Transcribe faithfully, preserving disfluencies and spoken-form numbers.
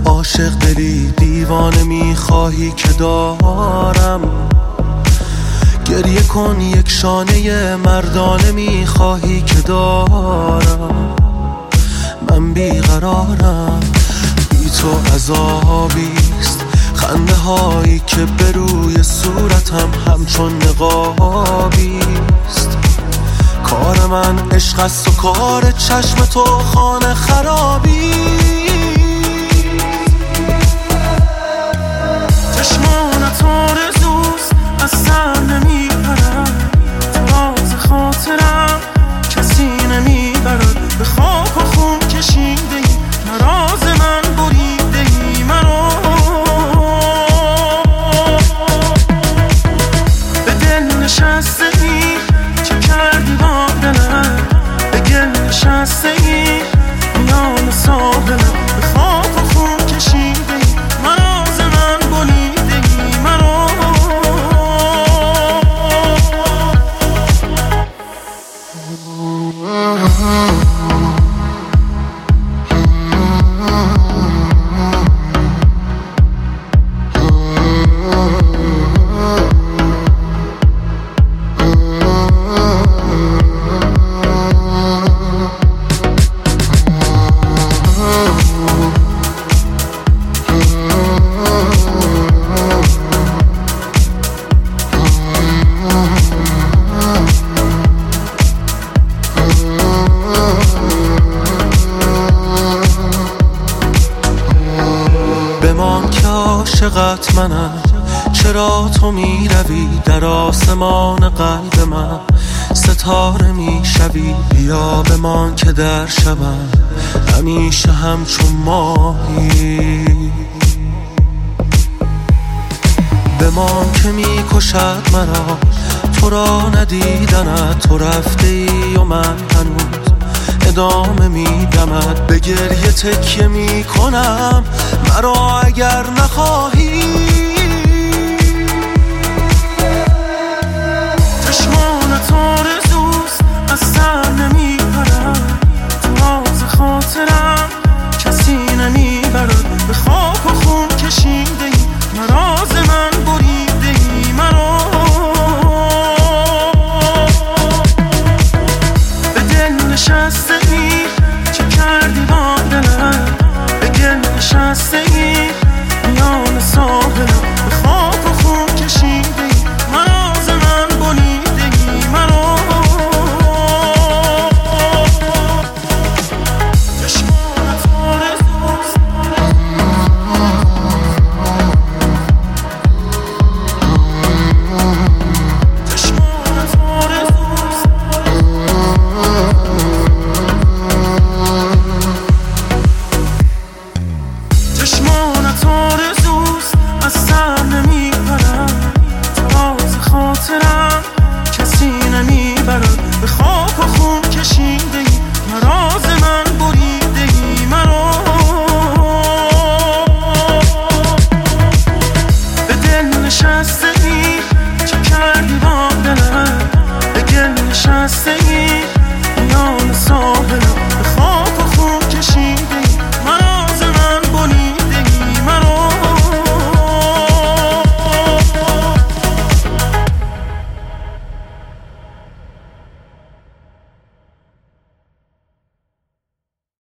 عاشق دلی دیوانه میخواهی که دارم، گریه کن یک شانه مردانه میخواهی که دارم. من بیقرارم، بی تو عذابیست، خنده هایی که به روی صورتم همچون نقابیست. کار من عشق است و کار چشم تو خانه خرابی. چشمانت آرزوست از سر نمیپرد، تو راز خاطرم کسی نمیبرد. به خاک و خون کشیده ای نراز من بریده ای مرا. به دل نشسته ای چه کردی با دلم، به گل نشسته ای میان ساحلم. به خاک و خون کشیده ای نراز من بریده ای مرا. بمان که عاشقت منم، چرا تو می روی در آسمان قلب من ستاره می شوی. بیا بمان که در شبم همیشه همچون ماهی. بمان که می کشد مرا تو را ندیدنت، تو رفته ای و من هنوز ادامه میدمد. به گریه تکیه میکنم مرا اگر نخواهی. چشمانت آرزوست از سر نمیپرد، تو راز خاطرم کسی نمیبرد. به خاک و خون کشیده ای نراز من بریده ای مرا. به دل نشسته ای چه کردی با دلم، به گل نشسته ای میان ساحلم. به خاک و خون کشیده ای نراز من بریده ای مرا. چشمانت آرزوست چشمانت آرزوست چشمانت